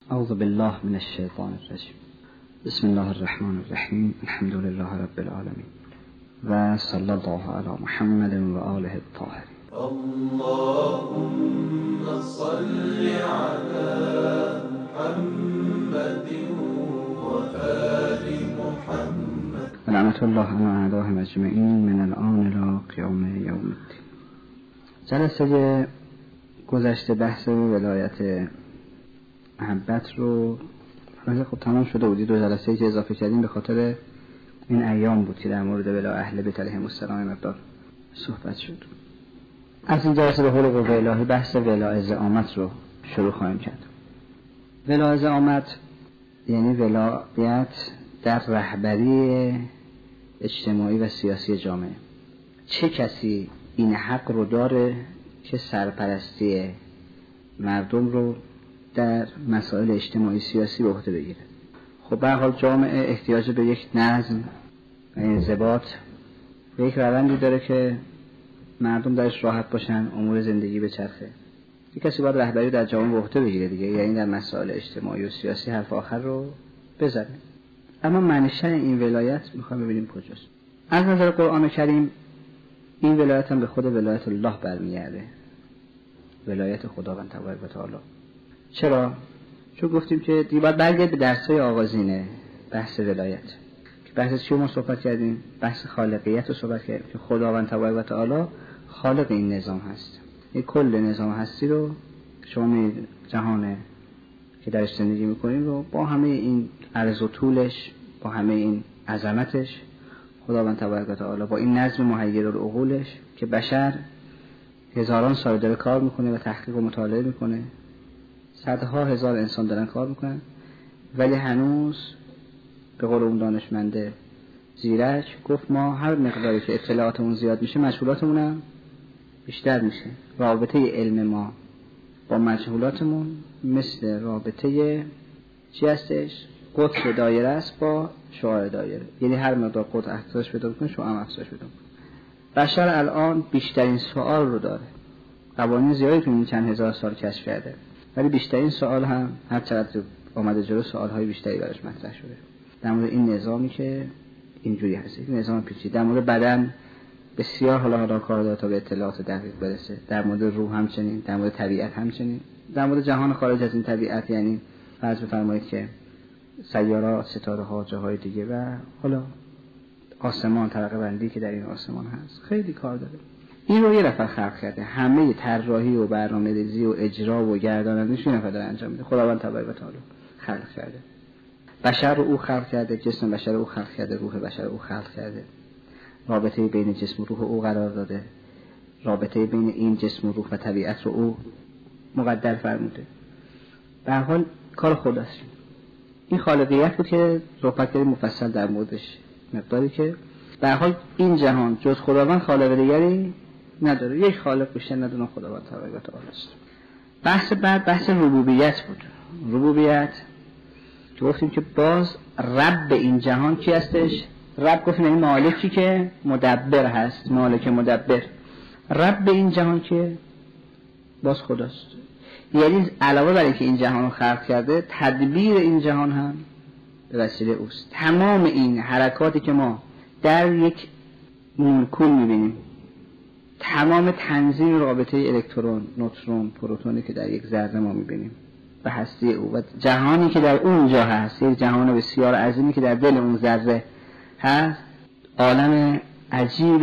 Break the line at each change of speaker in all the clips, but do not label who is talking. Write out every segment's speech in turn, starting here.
اعوذ بالله من الشیطان الرجیم. بسم الله الرحمن الرحیم. الحمد لله رب العالمین و صلی الله علی محمد و آله الطاهرین.
اللهم صل على محمد و آل محمد
و لعنت الله علی اعدائهم اجمعین من الآن الی قیام یوم الدین. جلسه گذشته بحث ولایت محبت رو خب تمام شده بودی. 2 جلسه‌ای که اضافه کردیم به خاطر این ایام بود که در مورد ولا اهل بیت علیهم السلام مقدار صحبت شد. از این جلسه به حول قوه الهی بحث ولا زعامت رو شروع خواهیم کرد. ولا زعامت یعنی ولایت در رهبری اجتماعی و سیاسی جامعه. چه کسی این حق رو داره که سرپرستی مردم رو در مسائل اجتماعی سیاسی به عهده بگیره؟ خب به هر حال جامعه احتیاج به یک نظم و انضباط و یک روندی داره که مردم درش راحت باشن، امور زندگی بچرخه. یک کسی باید رهبری در جامعه به عهده بگیره دیگه، یعنی در مسائل اجتماعی و سیاسی حرف آخر رو بزنه. اما منشأ این ولایت میخوایم ببینیم کجاست. از نظر قرآن کریم این ولایت هم به خود ولایت الله برمیگرده، ولایت خداوند تبارک و تعالی. چرا؟ چون گفتیم که دیگه باید برگرد به درس‌های آغازینه بحث ولایت که بحث چی ما صحبت کردیم؟ بحث خالقیت رو صحبت کردیم که خداوند تبارک و تعالی خالق این نظام هست. این کل نظام هستی رو شما جهان که درش زندگی می‌کنیم رو با همه این عرض و طولش، با همه این عظمتش، خداوند تبارک و تعالی با این نظم محیرالعقولش که بشر هزاران سال داره کار میکنه و تحقیق و مطالعه میکنه، صدها هزار انسان دارن کار میکنن، ولی هنوز به قول اون دانشمنده زیرک گفت ما هر مقداری که اطلاعاتمون زیاد میشه مشغولاتمون هم بیشتر میشه. رابطه علم ما با مشغولاتمون مثل رابطه چی هستش؟ قطر دایره است با شعاع دایره، یعنی هر مقدار قطر افزایش پیدا کنه شعاع هم افزایش پیدا کنه. بشر الان بیشترین سوال رو داره. قوانین زیادی تو این چند هزار سال کشف کرده، ولی بیشترین سوال هم هر چقدر آمده جلو سوال‌های بیشتری براش مطرح شده در مورد این نظامی که اینجوری هست، این نظام پیچیده. در مورد بدن بسیار حالا کار داره تا به اطلاعات دقیق برسه، در مورد روح همچنین، در مورد طبیعت همچنین، در مورد جهان خارج از این طبیعت، یعنی فرض بفرمایید که سیارات، ستاره‌ها، جاهای دیگه و حالا آسمان، طبقه بندی که در این آسمان هست، خیلی کار داره. این رو یه نفر خلق کرده، همه طراحی و برنامه‌ریزی و اجرا و گردانندگیش یه نفر داره انجام میده. خداوند تبارک و تعالی خلق کرده. بشر رو او خلق کرده، جسم بشر رو او خلق کرده، روح بشر رو او خلق کرده. رابطه بین جسم و روح او قرار داده. رابطه بین این جسم و روح و طبیعت رو او مقدر فرموده. به هر حال کار خداست. این خالقیت بود که صحبت کردیم مفصل در موردش، مقداری که به هر حال این جهان جز خداوند خالق دیگری نداره. یک خالق بیشتر ندونه، خداوند تبارک و تعالی است. بحث بعد بحث ربوبیت بود. ربوبیت که گفتیم که باز رب این جهان کی هستش؟ رب گفتیم این مالکی که مدبر هست، مالک مدبر. رب این جهان که باز خداست. یعنی علاوه بر اینکه این جهان رو خلق کرده، تدبیر این جهان هم به وسیله اوست. تمام این حرکاتی که ما در یک مولکول میبینیم، تمام تنظیم رابطه الکترون، نوترون، پروتونی که در یک ذره ما میبینیم به هستی او و جهانی که در اونجا هست، یک جهان بسیار عظیمی که در دل اون ذره هست، عالم عجیب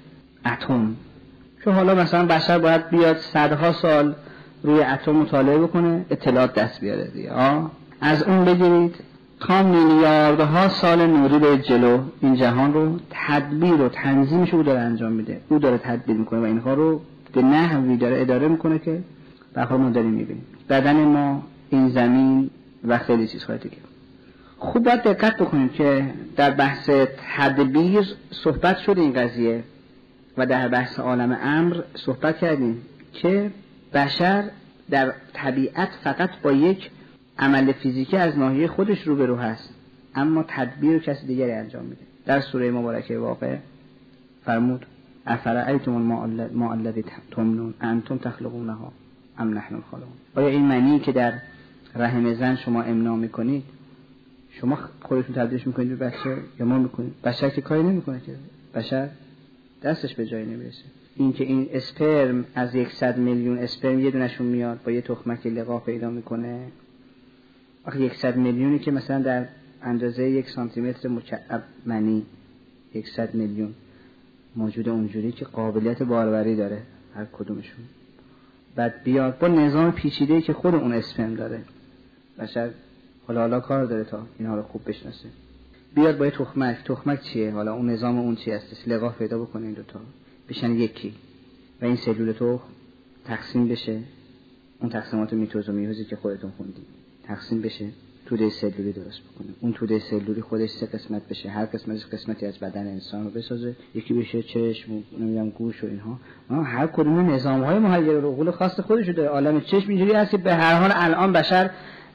اتم که حالا مثلا بشر باید بیاد صدها سال روی اتم مطالعه بکنه اطلاعات دست بیاره دیگه. از اون بگیرید تا میلیاردها سال نوری به جلو این جهان رو تدبیر و تنظیمش رو داره انجام میده. او داره تدبیر میکنه و اینها رو به نحوی داره اداره میکنه که به هر ما داریم میبینیم. بدن ما، این زمین و خیلی چیزهای دیگه. خوب باید دقت بکنید که در بحث تدبیر صحبت شده این قضیه و در بحث عالم امر صحبت کردیم که بشر در طبیعت فقط با یک عمل فیزیکی از ناحیه خودش روبرو هست، اما تدبیر کسی دیگری انجام میده. در سوره مبارکه واقع فرمود افرأیتم الماء الذی تمنون انتم تخلقونه ام نحن الخالقون. آیا این معنی که در رحم زن شما امنا میکنید، شما خودتون تبدیلش میکنید به بچه یا ما میکنید؟ بشر که کاری نمیکنه که، بشر دستش به جایی نمیرسه. این که این اسپرم از 100 میلیون اسپرم یه دونشون میاد با یه تخمک لقاح پیدا میکنه. آخه 100 میلیونی که مثلا در اندازه 1 سانتی متر مکعب منی 100 میلیون موجود اونجوری که قابلیت باروری داره هر کدومشون، بعد بیاد با نظام پیچیده‌ای که خود اون اسپرم داره، بشر حالا کار داره تا اینها رو خوب بشناسه، بیاد با یه تخمک چیه، حالا اون نظام اون چی هستش، لقاح پیدا بکنه این دوتا بشن یکی و این سلول تخم تقسیم بشه، اون تقسیمات میتوز و میوزی که خودتون خوندید تقسیم بشه، توده سلولی درست بکنه، اون توده سلولی خودش 3 قسمت بشه، هر قسمتش قسمتی از بدن انسان رو بسازه، یکی بشه چشم و نمیدونم گوش و اینها، هر کدوم نظام‌های مهیّر و رغول خاص خودش داره. عالم چشم اینجوری هست که به هر حال الان بشر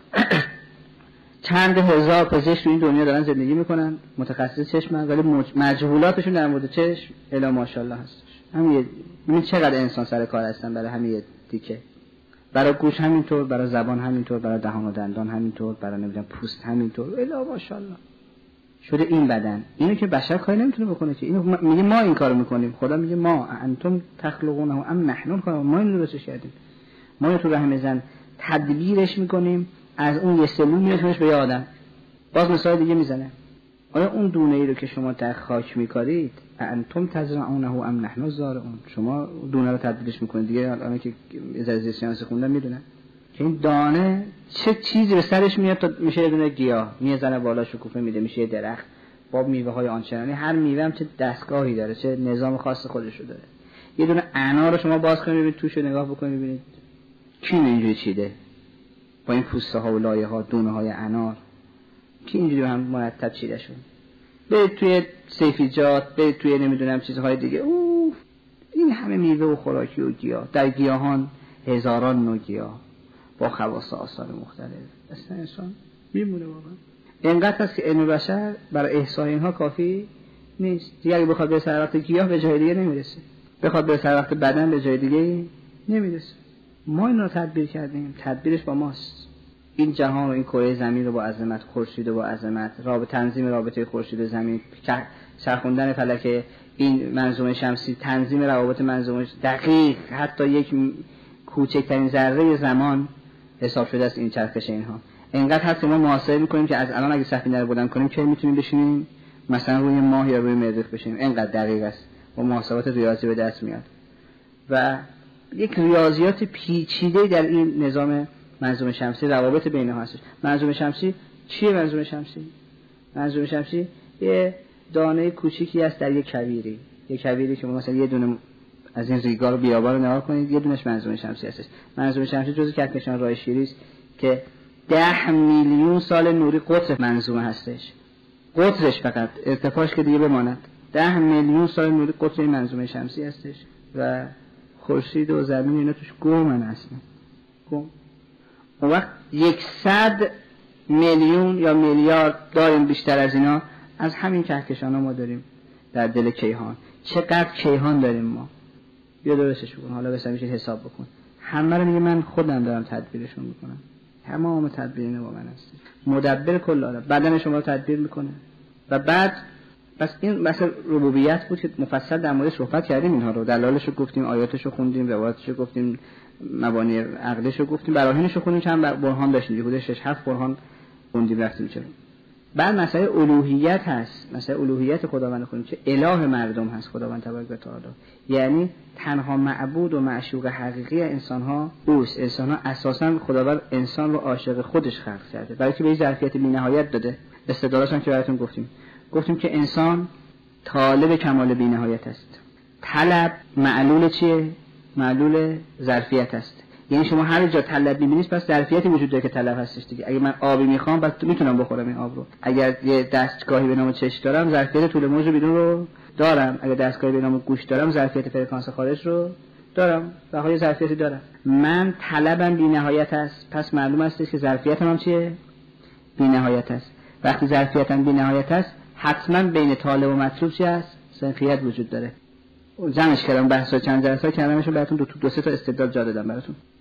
چند هزار پزشک تو این دنیا دارن زندگی میکنن متخصص چشم، ولی مجهولاتشون در مورد چشم الا ماشاءالله هستش. همین چقدر انسان سر کار هستن برای همین دیگه، برای گوش همینطور، برای زبان همینطور، برای دهان و دندان همینطور، برای نمیدونم پوست همینطور، الا ماشاءالله شده این بدن. اینو که بشر کاری نمیتونه بکنه که، اینو میگه ما این کارو میکنیم، خدا میگه ما انتم تخلقونه ام نحن الخالقون، ما اینو درستش کردیم، ما تو رحم زن تدبیرش میکنیم، از اون یه سلول میادش به یه آدم. باز مثال دیگه میزنه، آیا اون دونه ای رو که شما در خاک میکارید انتم تزرعونه ام نحن الزارعون، شما دونه رو تبدیلش میکنید دیگه. الان که زیست شناسی خوندن میدونن که این دانه چه چیزی به سرش میاد تا میشه یه دونه گیاه، میزنه بالا شکوفه میده میشه یه درخت با میوه های آنچنانی، هر میوه هم چه دستگاهی داره، چه نظام خاص خودش رو داره. یه دونه انار رو شما باز کنید ببینید توش رو نگاه بکنید ببینید کی اینجوری چیده، با این پوسته ها و لایه ها دونه های انار کی اینجوری هم مرتب چیده شون. برید توی سیفیجات، برید توی نمیدونم چیزهای دیگه، این همه میوه و خوراکی و گیاه، در گیاهان هزاران نوع گیاه با خواص آثار مختلف، اصلا انسان میمونه واقعا. اینقدر هست که علم بشر برای احصای اینها کافی نیست دیگه. اگه بخواد به سر وقت گیاه به جای دیگه نمیرسه، بخواد به سر وقت بدن به جای دیگه نمیرسه. ما این رو تدبیر کردیم، تدبیرش با ماست. این جهان و این کره زمین رو با عظمت، خورشید و با عظمت، تنظیم رابطه خورشید و زمین، چرخوندن فلک این منظومه شمسی، تنظیم روابط منظومه دقیق، حتی یک کوچکترین ذره زمان حساب شده است این چرخش اینها. اینقدر هست که ما محاسبه میکنیم که از الان اگه سفینه رو بلند کنیم که میتونیم بشینیم مثلا روی ماه یا روی مریخ بشینیم، اینقدر دقیق است، با محاسبات ریاضی به دست میاد. و یک ریاضیات پیچیده در این نظام منظومه شمسی، روابط بینها هستش. منظومه شمسی چیه؟ منظومه شمسی یه دانه کوچیکی است در یک کویری، یک کویری که مثلا یه دونه از این ریگا رو بیابا رو نگاه کنید، یه دونش منظومه شمسی هستش. منظومه شمسی جزو کهکشان راه شیری است که 10 میلیون سال نوری قطر منظومه هستش، قطرش فقط، ارتفاعش که دیگه بماند. 10 میلیون سال نوری قطر این منظومه شمسی هستش و خورشید و زمین اینا توش گمن اصلا گم. اون وقت 100 میلیون یا میلیارد داریم بیشتر از اینا از همین کهکشان ها ما داریم در دل کیهان. چقدر کیهان داریم ما، بیا درستش بکن، حالا بسا میشه حساب بکن. همه رو میگه من خودم دارم تدبیرشون میکنم، تمام تدبیر با من هست، مدبر کل عالم، بدن شما رو تدبیر میکنه. و بعد پس این مثلا ربوبیت بود که مفصل در مورد صحبت کردیم، اینها رو دلالش رو گفتیم، آیاتش رو خوندیم، روایتش رو گفتیم، مبانی عقلش رو گفتیم، براهینش رو خوندیم، چند برهان داشتیم، حدود 6-7 برهان خوندیم رفتیم چرا. بعد مسئله الوهیت هست، مسئله الوهیت خداوند خوندیم که اله مردم هست خداوند تبارک و تعالی، یعنی تنها معبود و معشوق حقیقی انسان ها اوست. انسان ها اساسا خداوند انسان رو عاشق خودش خلق کرده، برای که به ظرفیت بی‌نهایت داده. استدلالش هم که براتون گفتیم که انسان طالب کمال بی‌نهایت است. طلب معلول چیه؟ معلول ظرفیت است. یعنی شما هر جا طلب می‌بینید پس ظرفیتی وجود داره که طلب هستش دیگه. اگه من آبی می‌خوام پس میتونم بخورم این آب رو. اگر یه دستگاهی به نام چشم دارم ظرفیت طول موج بیرون رو دارم، اگر دستگاهی به نام گوش دارم ظرفیت فرکانس خارج رو دارم، بقیه ظرفیتی دارم. من طلبم بی‌نهایت است، پس معلوم است که ظرفیتم هم چیه؟ بی‌نهایت است. وقتی ظرفیتم بی‌نهایت است حتما بین طالب و مطلوب چی است؟ سنخیت وجود داره. جمعش کردم، بحث چند جلسه کردمشون براتون دو سه تا استدلال جا دادم براتون.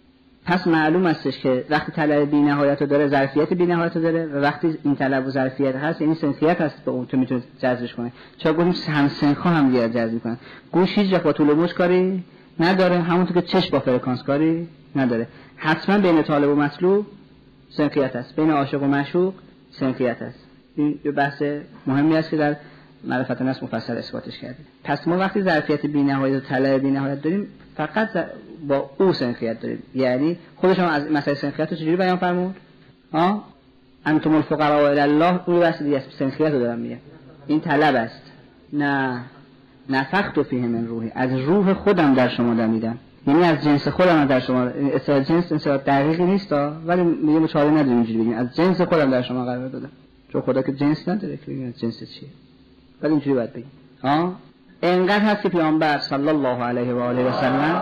پس معلوم استش که وقتی طلب بی‌نهایت رو داره ظرفیت بی‌نهایت رو داره و وقتی این طلب و ظرفیت هست یعنی سنخیت هست به اون تو میتونه جذبش کنه. چرا گفتیم هم سنخ‌ها هم دیگه جذب می‌کنن. گوش هیچ با طول و موج کاری نداره، همونطور که چشم با فرکانس کاری نداره. حتما بین طالب و مطلوب سنخیت هست، بین عاشق و معشوق سنخیت هست. این بحث مهمی است که در معرفت نفس مفصل اثباتش کرده. پس ما وقتی ظرفیت بی‌نهایت و طلب بی‌نهایت داریم فقط با او سنخیت داریم. یعنی خودش هم از مسئله سنخیت رو چجوری بیان فرمود؟ انتم الفقراء الی الله، اون بحث دیگه است. سنخیت رو دارم میگم، این طلب است. نه نفخت فیه من روحی، از روح خودم در شما دمیدم، یعنی از جنس خودم در شما. اصطلاح جنس اصطلاح دقیقی نیست ولی میگه مچاره نداریم اینجوری بگیم، از جنس خودم در شما قرار دادم. چون خدا که جنس نداره که بگیم جنس چیه، ولی اینجوری باید بگیم. اینقدر هست که پیامبر صلی الله علیه و آله و سلم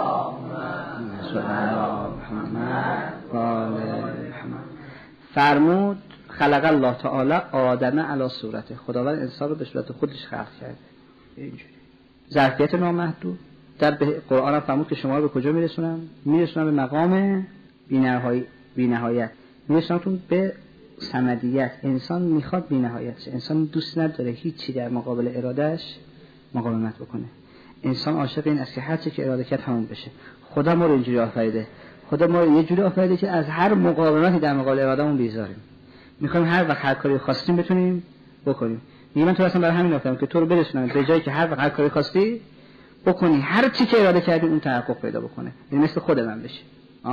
فرمود خلق الله تعالی آدم علی صورته، خداوند انسان رو به صورت خودش خلق کرد. اینجوری ظرفیت نامحدود. در قرآن هم فرمود که شما رو به کجا میرسونم؟ میرسونم به مقام بی‌نهایت، میرسونمتون به صمدیت. انسان میخواد بی‌نهایت شه، انسان دوست نداره هیچی در مقابل ارادهش مقاومت بکنه. انسان عاشق این است که هر چی که اراده کرد همون بشه. خدا ما رو اینجوری آفریده، خدا ما رو یه جوری آفریده که از هر مقاومتی در مقابل ارادهمون بیزاریم. میخوایم هر وقت هر کاری خواستیم بتونیم بکنیم. میگم من تو اصلا برای همین آفریدم که تو رو برسونم به جایی که هر وقت هر کاری خواستی بکنی، هر چی که اراده کردی اون تحقق پیدا بکنه، یعنی مثل خود من بشه.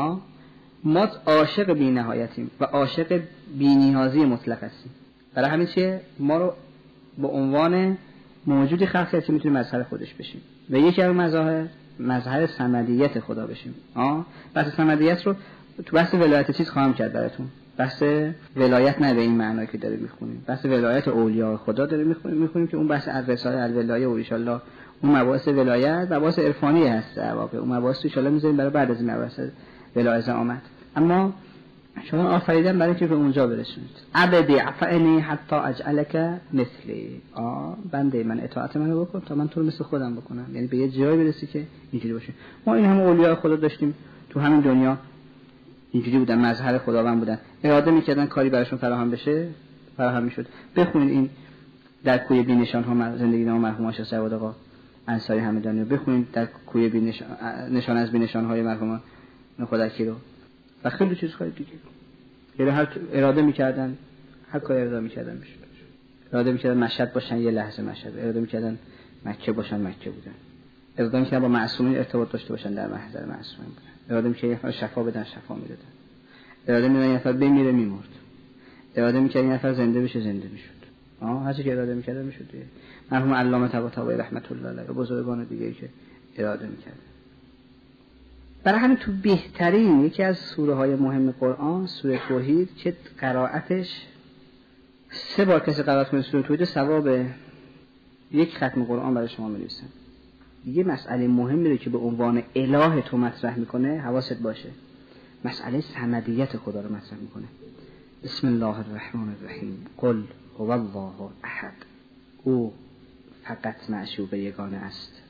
ما عاشق بی‌نهایتیم و عاشق بی‌نیازی مطلق هستیم. برای همین چیه ما رو به عنوان موجودی خلق کرد که میتونیم مظهر خودش بشیم و یکی از مظهر صمدیت خدا بشیم. بحث صمدیت رو تو بحث ولایت چیز خواهم کرد براتون. بحث ولایت نه به این معنی که داریم میخونیم، بحث ولایت اولیاء خدا داریم میخونیم که اون بحث الرساله الولایه و ان شاء الله اون مباحث ولایت و مباحث عرفانی هست در واقع. اون مباحث ان شاء الله میذاریم برای بعد از این مباحث ولایت آمد. اما شما آفریدن برای اینکه به اونجا برسونید. عبدی عفعنی حتی اجعلک مثلی، بنده من اطاعت منو بکن تا من تو رو مثل خودم بکنم، یعنی به یه جایی برسی که اینجوری باشه. ما این هم اولیاء خدا داشتیم تو همین دنیا اینجوری بودن، مظهر خداوند بودن، اراده میکردن کاری براشون فراهم بشه فراهم میشد. بخونید این در کوی بی نشان ها زندگی نام مرحوم شاه جواد آقا انصاری همدانی رو بخونید، در کوی بی نشان از بی نشان های مرحوم خداکی رو و خیلی چیزهای دیگه. یعنی هر اراده میکردن هر کاری اراده میکردن میشد. اراده میکردن مشهد باشن یه لحظه مشهد، اراده میکردن مکه باشن مکه بودن، اراده میکردن با معصومین ارتباط داشته باشن در محضر معصومین بودن، اراده میکردن یه نفر شفا بدن شفا میدادن، اراده میکردن یه نفر بمیره میمرد، اراده میکردن یه نفر زنده بشه زنده میشد. هر چی که اراده میکردن میشد. مرحوم علامه طباطبایی رحمت الله علیه و بزرگان دیگه که اراده میکردن. برای همین تو بهترین یکی از سوره های مهم قرآن سوره توحید که قرائتش 3 بار کسی قرائت کنه سوره توحید ثواب یک ختم قرآن برای شما می‌نویسن. یه مسئله مهمی رو که به عنوان اله تو مطرح میکنه حواست باشه، مسئله صمدیت خدا رو مطرح میکنه. بسم الله الرحمن الرحیم قل هو الله احد، او فقط معشوق یگانه است.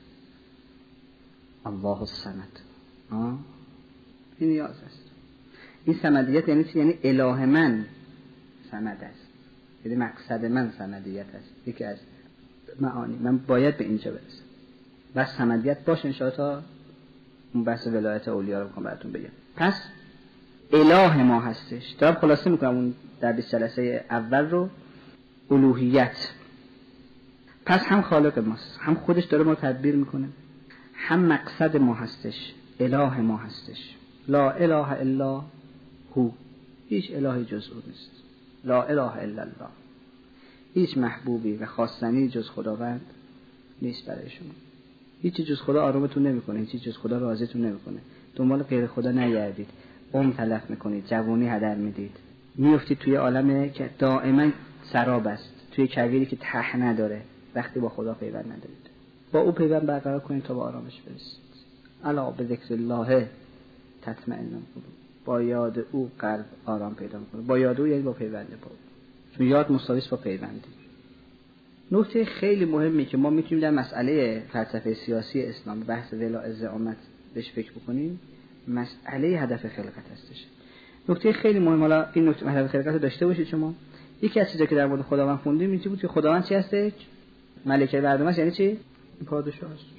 الله الصمد، این نیاز است. این صمدیت یعنی چی؟ یعنی اله من صمد است، یعنی مقصد من صمدیت است. یکی از معانی من باید به اینجا برسم و صمدیت باشه ان شاء الله تا اون بحث ولایت اولیاء رو میخوام براتون بگم. پس اله ما هستش. دارم خلاصه میکنم اون در 20 جلسه اول رو، الوهیت. پس هم خالق ماست، هم خودش داره ما تدبیر میکنه، هم مقصد ما هستش، اله ما هستش. لا اله الا هو، هیچ الهی جز او نیست. لا اله الا الله، هیچ محبوبی و خواستنی جز خداوند نیست برای شما. هیچی جز خدا آرومتون نمیکنه، هیچی جز خدا راضیتون نمیکنه. دنبال غیر خدا نگردید، تلف میکنید، جوانی هدر میدید، میافتید توی عالمی که دائما سراب است، توی کویری که ته نداره. وقتی با خدا پیوند ندارید، با او پیوند برقرار کنید تا به آرامش برسید. الا به ذکر الله تطمئن القلوب، با یاد او قلب آرام پیدا میکنه. با یاد او یعنی با پیوند با، چون یاد مساوی با پیوند. نکته خیلی مهمی که ما میتونیم در مسئله فلسفه سیاسی اسلام بحث ولایت زعامت بهش فکر بکنیم، مسئله هدف خلقت هستش. نکته خیلی مهم، حالا این نکته هدف خلقت رو داشته باشید شما. یکی از چیزایی که در مورد خداوند خوندیم این بود که خداوند چی هستش؟ ملکه مردم است. یعنی چی؟ پادشاه است.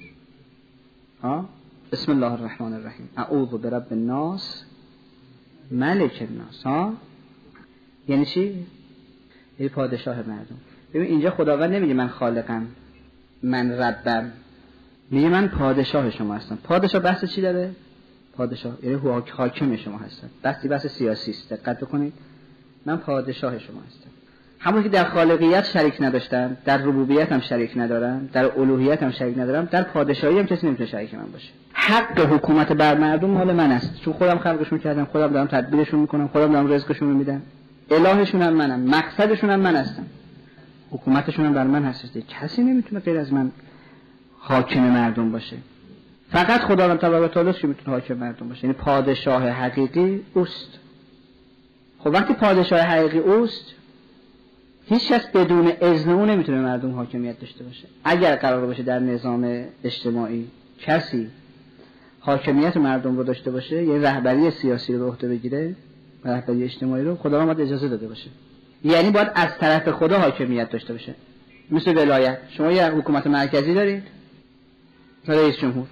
بسم الله الرحمن الرحیم اعوذ برب الناس ملک الناس. یعنی چی؟ یعنی پادشاه مردم. ببین اینجا خداوند نمیگه من خالقم، من ربم، میگه من پادشاه شما هستم. پادشاه بحث چی داره؟ پادشاه یعنی حاکم شما هستم. بحث سیاسی است. دقت بکنید، من پادشاه شما هستم. همون که در خالقیت شریک نداشتم، در ربوبیت هم شریک ندارم، در الوهیت هم شریک ندارم، در پادشاهی هم کسی نمیتونه شریک من باشه. حق حکومت بر مردم مال من است، چون خودم خلقشون کردم، خودم دارم تدبیرشون میکنم، خودم دارم رزقشون رو میدم. الهشون هم منم، مقصدشون هم من هستم، حکومتشون هم بر من هست. کسی نمیتونه غیر از من حاکم مردم باشه. فقط خداوند تبارک و تعالی که میتونه حاکم مردم باشه، یعنی پادشاه حقیقی اوست. خب وقتی پادشاه حقیقی اوست، هیچ کس بدون اذن او نمیتونه مردم حاکمیت داشته باشه. اگر قرار باشه در نظام اجتماعی کسی حاکمیت مردم رو داشته باشه، یعنی رهبری سیاسی رو به عهده بگیره، رهبری اجتماعی رو، خدا باید اجازه داده باشه. یعنی باید از طرف خدا حاکمیت داشته باشه. مثل ولایت، شما یه حکومت مرکزی دارید، رئیس جمهور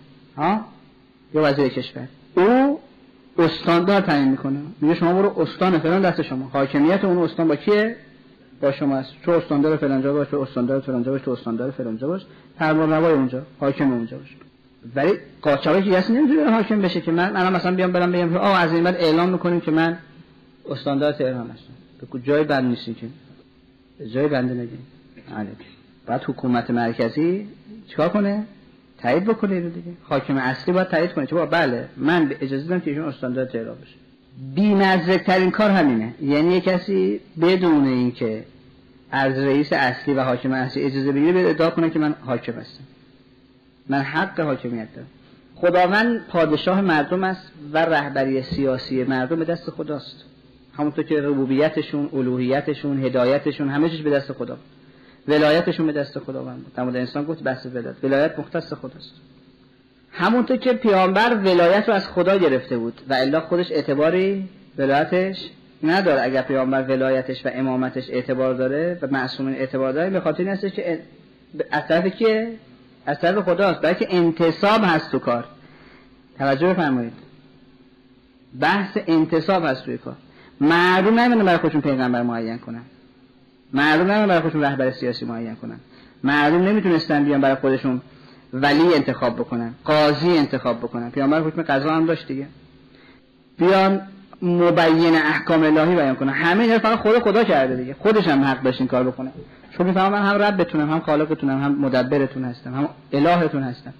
یا وزیر کشور، او استاندار تعیین میکنه، میگه شما برو استان فلان دست شما، حاکمیت اون استان با کیه؟ با شماست. تو استاندار فلان جا باش، تو استاندار فلان جا باش، تو استاندار فلان جا باش، فرمانروای اونجا، حاکم اونجا باش. ولی قاچاقی که کسی نمیتونه حاکم بشه که من مثلا بیام برم بگم از این بعد اعلام میکنیم که من استاندار تهران هستم. تو جای بند نیستی که جای بنده نگی. بعد حکومت مرکزی چیکار کنه؟ تایید بکنه اینو دیگه. حاکم اصلی باید تایید کنه که بله من اجازه دادم که ایشون استاندار تهران بشه. بی‌مزه‌ترین کار همینه. یعنی یک کسی بدون اینکه از رئیس اصلی و حاکم اصلی اجازه بگیره بیاد ادعا کنه که من حاکم هستم، من حق حاکمیت دارم. خداوند پادشاه مردم است و رهبری سیاسی مردم به دست خداست. همونطور که ربوبیتشون، الوهیتشون، هدایتشون همه چیز به دست خدا. ولایتشون به دست خداوند. در مورد انسان گفت بحث ولایت مختص خداست. همونطور که پیامبر ولایت رو از خدا گرفته بود و الا خودش اعتباری ولایتش نداره. اگر پیامبر ولایتش و امامتش اعتبار داره و معصومین اعتبار داره، به خاطر این هستش که از طرف کیه؟ از طرف خداست. برای که انتصاب هست تو کار. توجه بفرمایید، بحث انتصاب هست توی کار. مردم نمیتونن برای خودشون پیغمبر معین کنن، مردم نمیتونن برای خودشون رهبر سیاسی معین کنن، مردم نمیتونستن بیان برای خودشون ولی انتخاب بکنن، قاضی انتخاب بکنن. پیامبر حکم قضا هم داشت دیگه، بیان مبین احکام الهی بیان کنن. همه اینا فقط خدا کرده دیگه، خودش هم حق داشت این کار بکنه. چون میفهمم من هم ربتونم، هم خالقتونم، هم مدبرتون هستم، هم الهتون هستم،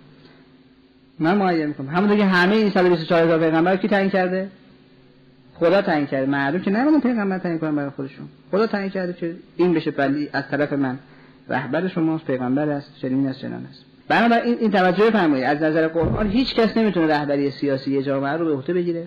من معین میکنم. همونطور که همه این 124000 پیغمبر کی تعیین کرده؟ خدا تعیین کرده. مردم که نمیدونن پیغمبر تعیین کنن برای خودشون، خدا تعیین کرده که این بشه ولی از طرف من، رهبر شماست، پیغمبر است، چنین است چنان است. بنابراین این توجه بفرمایید، از نظر قرآن هیچ کس نمیتونه رهبری سیاسی جامعه رو به عهده بگیره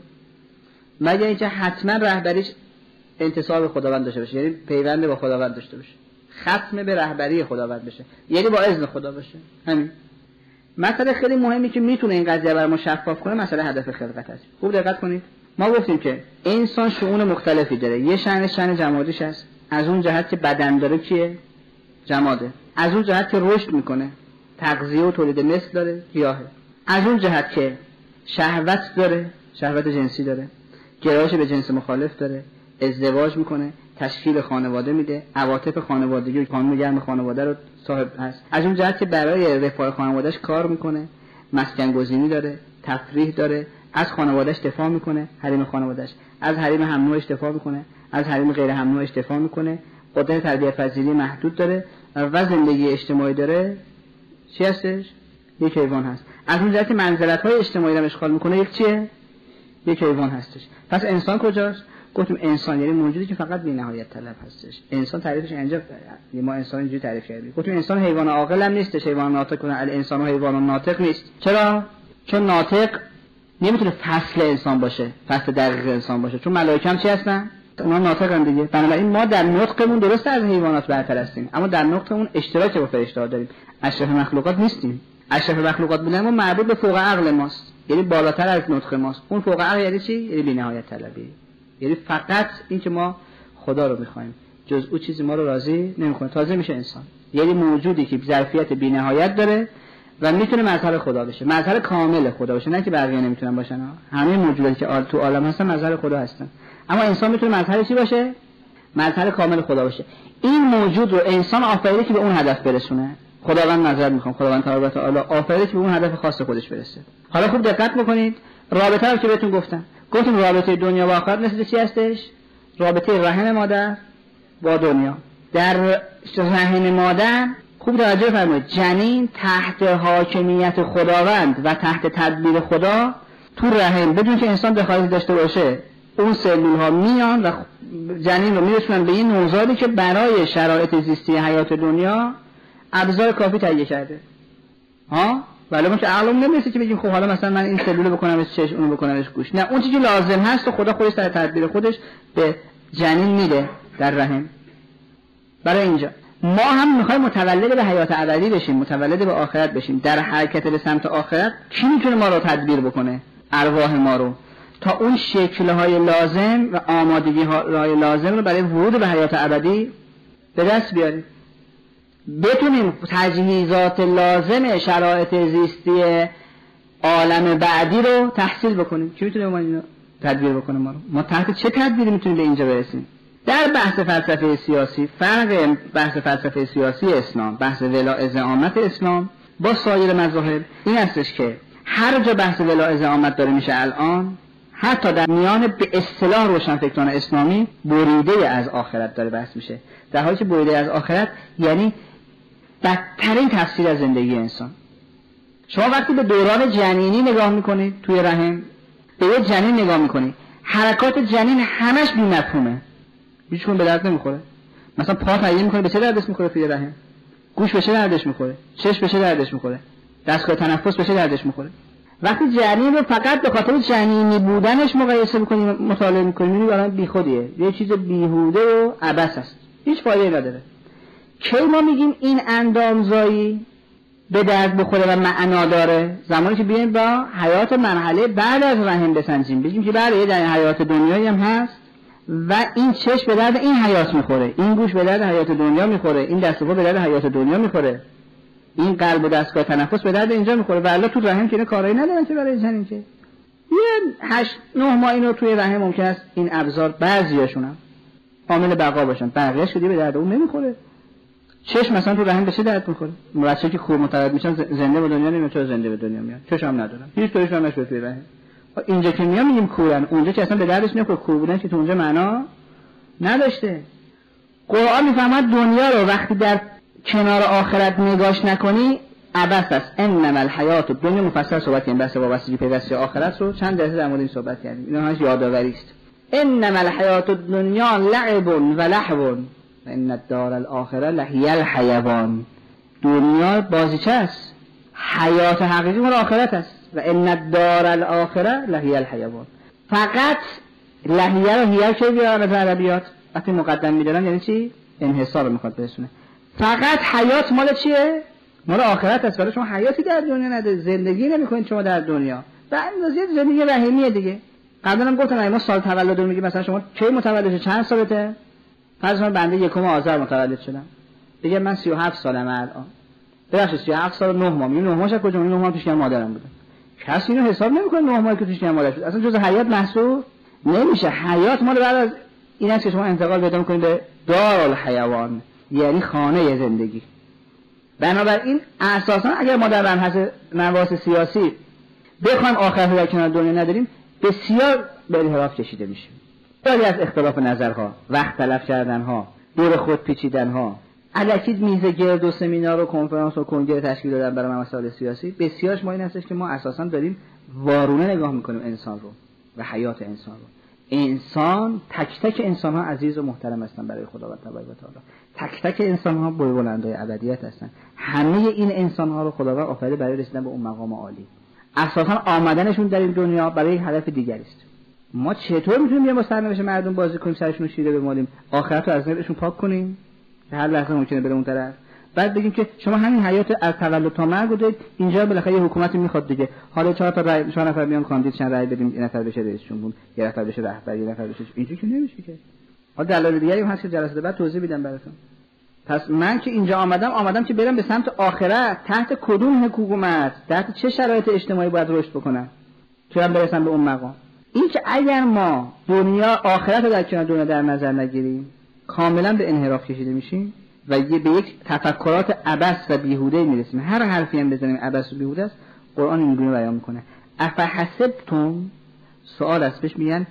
مگر اینکه حتما رهبریش انتصاب خداوند داشته باشه، یعنی پیوند با خداوند داشته باشه، ختم به رهبری خداوند بشه، یعنی با اذن خدا باشه. همین مسئله خیلی مهمی که میتونه این قضیه برای ما شفاف کنه مسئله هدف خلقت است. خوب دقت کنید، ما گفتیم که انسان شؤون مختلفی داره. یه شأن جمادیش است، از اون جهت که بدن داره کیه؟ جماده. از اون جهت که رشد میکنه، تغذیه و تولید مثل داره، گیاهه. از اون جهت که شهوت داره، شهوت جنسی داره، گرایش به جنس مخالف داره، ازدواج میکنه، تشکیل خانواده میده، عواطف خانوادگی و قانون گرم خانواده رو صاحب هست. از اون جهت که برای رفاه خانوادهش کار میکنه، مسکن گزینی داره، تفریح داره، از خانوادهش دفاع میکنه، حریم خانوادهش، از حریم هم نوعش دفاع میکنه، از حریم غیر هم نوعش دفاع میکنه، قدرت تربیت پذیری محدود داره و زندگی اجتماعی داره. چی هستش؟ یک حیوان هست. از اون جهت که منزلت‌های اجتماعی رو اشغال میکنه، یک چیه؟ یک حیوان هستش. پس انسان کجاست؟ گفتیم انسان یعنی موجودی که فقط بی‌نهایت طلب هستش. انسان تعریفش اینجا ما انسان اینجوری تعریف کردیم. گفتیم انسان حیوان عاقل هم نیستش، حیوان ناطق کنه، الانسان و حیوان ناطق نیست. چرا؟ چون ناطق نمیتونه فصل انسان باشه، فصل دقیق انسان باشه، چون ملائکه هم چی هستن؟ اونا ناطقن دیگه. بنابراین ما در نطقمون درست از حیوانات برتر هستیم، اما در نطقمون اشتراک با فرشته‌ها داریم. اشرف مخلوقات نیستیم. اشرف مخلوقات بودن ما مربوط به فوق عقل ماست، یعنی بالاتر از نطق ماست. اون فوق عقل یعنی چی؟ یعنی بی‌نهایت طلبی، یعنی فقط این که ما خدا رو می‌خوایم، جز او چیزی ما رو راضی نمی‌کنه، تازه میشه انسان. یعنی موجودی که ظرفیت بی‌نهایت داره و میتونه مظهر خدا بشه، مظهر کامل خدا بشه، نه که بقیه نمیتونن باشن. همه موجوداتی که تو عالم هستن مظهر خدا هستن، اما انسان میتونه مظهر چی باشه؟ مظهر کامل خدا باشه. این موجود رو انسان آفریده که به اون هدف برسونه. خداوند معذرت میخوام، خداوند تبارک و تعالی آفریده که به اون هدف خاص خودش برسه. حالا خوب دقت بکنید، رابطه رو که بهتون گفتم رابطه دنیا و آخرت مثل چی هستش؟ رابطه رحم مادر با دنیا. در رحم مادر خوب توجه فرمایید، جنین تحت حاکمیت خداوند و تحت تدبیر خدا تو رحم بدون که انسان دخالت داشته باشه، اون سلول ها میان و جنین رو میرسونن به این نوزادی که برای شرایط زیستی حیات دنیا ابزار کافی تهیه کرده. ولی ما که عقلمون نمیرسه که بگیم خب حالا مثلا من این سلول رو بکنمش چشم، اونو بکنمش گوش. نه، اون چیزی که لازم هست و خدا خودش در تدبیر خودش به جنین میده در رحم. برای اینجا ما هم میخوایم متولد به حیات ابدی بشیم، متولد به آخرت بشیم، در حرکت به سمت آخرت. کی میتونه ما رو تدبیر بکنه؟ ارواح ما رو، تا اون شکل‌های لازم و آمادگی‌های لازم رو برای ورود به حیات ابدی به دست بیاریم، بتونیم تجهیزات لازم شرایط زیستی عالم بعدی رو تحصیل بکنیم. کی میتونه ما اینو تدبیر بکنه؟ ما تحت چه تدبیری میتونیم به اینجا برسیم؟ در بحث فلسفه سیاسی، فرق بحث فلسفه سیاسی اسلام، بحث ولاء زعامت اسلام با سایر مذاهب این هستش که هر جا بحث ولاء زعامت داره میشه الان، حتی در میان به اصطلاح روشنفکران اسلامی بریده از آخرت داره بحث میشه، در حالی که بریده از آخرت یعنی بدترین تفسیر از زندگی انسان. شما وقتی به دوران جنینی نگاه میکنید توی رحم، به یه جنین نگاه میکنید، حرکات جنین همش بی‌مفهومه، هیچ کدوم به درد نمیخوره. مثلا پا تهیه میکنه، به چه دردش میخوره توی رحم؟ گوش به چه دردش میخوره؟ چشم به چه دردش میخوره؟ دستگاه تنفس به چه دردش میخوره؟ وقتی جنین رو فقط به خاطر جنینی بودنش مقایسه میکنیم، مطالعه میکنیم، میبینید الان بیخودیه، یه چیز بیهوده و عبث است، هیچ فایده‌ای نداره. کی ما میگیم این اندامزایی به درد بخوره و معنا داره؟ زمانی که بیایم با حیات مرحله بعد از رحم بسنجیم، بگیم که بله در حیات دنیایی هم هست و این چشم به درد این حیات میخوره، این گوش به درد حیات دنیا میخوره، این دست و پا به درد حیات دنیا میخوره، این قلب و دستگاه تنفس به درد اینجا میخوره. والله تو رحم که اینا کارایی ندارن که برای جنین که یه 8-9 ماه اینو توی رحم ممکن است این ابزار بعضیاشون هم عامل بقا باشن، بقیه‌اش که به درد اون نمیخوره. چشم مثلا تو رحم به چه درد میخوره؟ بچه‌ای که خوب متولد میشن زنده به دنیا نمیاد، چرا زنده به دنیا میاد؟ چشم هم ندارن، هیچ طوریش هم نشه توی رحم. اینجا که میام میگیم کورن، اونجا که اصلا به دردش نمیخوره، کور بودن که تو اونجا معنا نداشته. قرآن میفهمد دنیا رو وقتی در کنار آخرت نگاش نکنی عبث است. انما الحیات الدنیا مفصل صحبت کردیم، بحث وابستگی پیوسته آخرت رو چند درصد در مورد این صحبت کردیم، اینا همش یادآوری است. انما الحیات الدنیا لعب و لهو و ان الدار الاخره لهی الحیوان. دنیا بازیچه است، حیات حقیقی مال آخرت است. و ان الدار الاخره لهی الحیوان. فقط لهیه رو هیه چه بیارن از عربیات وقتی مقدم میدارن یعنی چی؟ انحصار میخواد برسونه. فقط حیات مال چیه؟ مال آخرت است. ولی شما حیاتی در دنیا نداره، زندگی نمیکنید شما در دنیا، به اندازه زندگی رحیمیه دیگه. قبلا هم گفتم ما سال تولد رو میگیم، مثلا شما کی متولد شدید؟ چند سالته؟ فرض کن بنده 1 آذر متولد شدم، دیگه من 37 سالمه الان. ببخشید 37 سال و 9 ماه. این 9 ماهش کجا؟ این 9 ماه پیش مادرم بوده. کسی اینو حساب نمیکنه 9 ماهی که پیش مادر شد. اصلا جزء حیات محسوب نمیشه. حیات مال بعد از این است که شما انتقال پیدا میکنید به دارالحیوان، یعنی خانه زندگی. بنابراین اساسا اگر ما در بحث مباحث سیاسی بخوایم آخرت رو در کنار دنیا نداریم، بسیار به انحراف کشیده میشیم. بسیاری از اختلاف نظرها، وقت تلف کردنها، دور خود پیچیدنها، الکی میز گرد و سمینار و کنفرانس و کنگره تشکیل دادن برای مسائل سیاسی، بسیارش ما این هستش که ما اساسا داریم وارونه نگاه میکنیم انسان رو و حیات انسان رو. انسان تک تک انسان ها عزیز و محترم هستن برای خداوند تبارک و تعالی. تک تک انسان ها بلندای ابدیت هستن. همه این انسان ها رو خداوند آفریده برای رسیدن به اون مقام عالی. اساسا آمدنشون در این دنیا برای هدف دیگری است. ما چطور میتونیم بیایم با سرنوشت مردم بازی کنیم، سرشون رو شیره بمالیم، آخرت رو از ذهنشون پاک کنیم که هر لحظه ممکنه بره اون طرف؟ بعد بگیم که شما همین حیات از تولد تا مرگ بودید، اینجا بالاخره یه حکومتی میخواد دیگه، حالا 4 نفر بیان کاندیدشن رای بدیم، یه نفر بشه رئیس جمهور، یه نفر بشه رهبر، یه نفر بشه، اینجوری که نمیشه که. حالا دلایل دیگری هم هست که جلسه بعد توضیح میدم براتون. پس من که اینجا آمدم که برم به سمت آخرت، تحت کدوم حکومت، تحت چه شرایط اجتماعی باید رشد بکنم که من برسم به اون مقام. این که اگر ما دنیا آخرت رو در کنار دنیا در نظر نگیریم، کاملا به انحراف کشیده میشیم و به یک تفکرات عبث و بیهوده میرسیم. هر حرفی هم بزنیم عبث و بیهوده است. قرآن اینگونه بیان میکنه. افحسبتم، سوال است، بهش میگن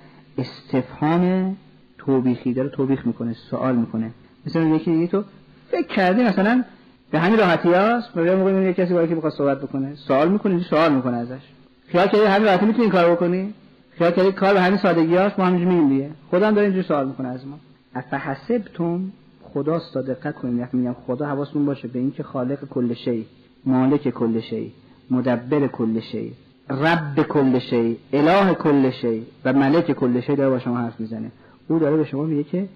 استفهام توبیخی، داره توبیخ میکنه، سوال میکنه. مثلا یکی دیگه تو فکر کردی مثلا به همین راحتی است، میگم موقعی یک کسی ولی که میخواد صحبت بکنه سوال میکنه ازش، خیال کردی همین راحتی میتونی این کارو بکنی؟ خیال کردی کار به همین سادگی است؟ ما همینجوری میگیم دیگه. خدا هم داره اینجوری سوال میکنه از ما. افحسبتم، خداست، دقت کنید وقتی میگم خدا حواستون باشه به این که خالق کل شی، مالک کل شی، مدبر کل شی، رب کل شی، اله کل شی و ملک کل شی داره با شما حرف میزنه. او داره به شما میگه که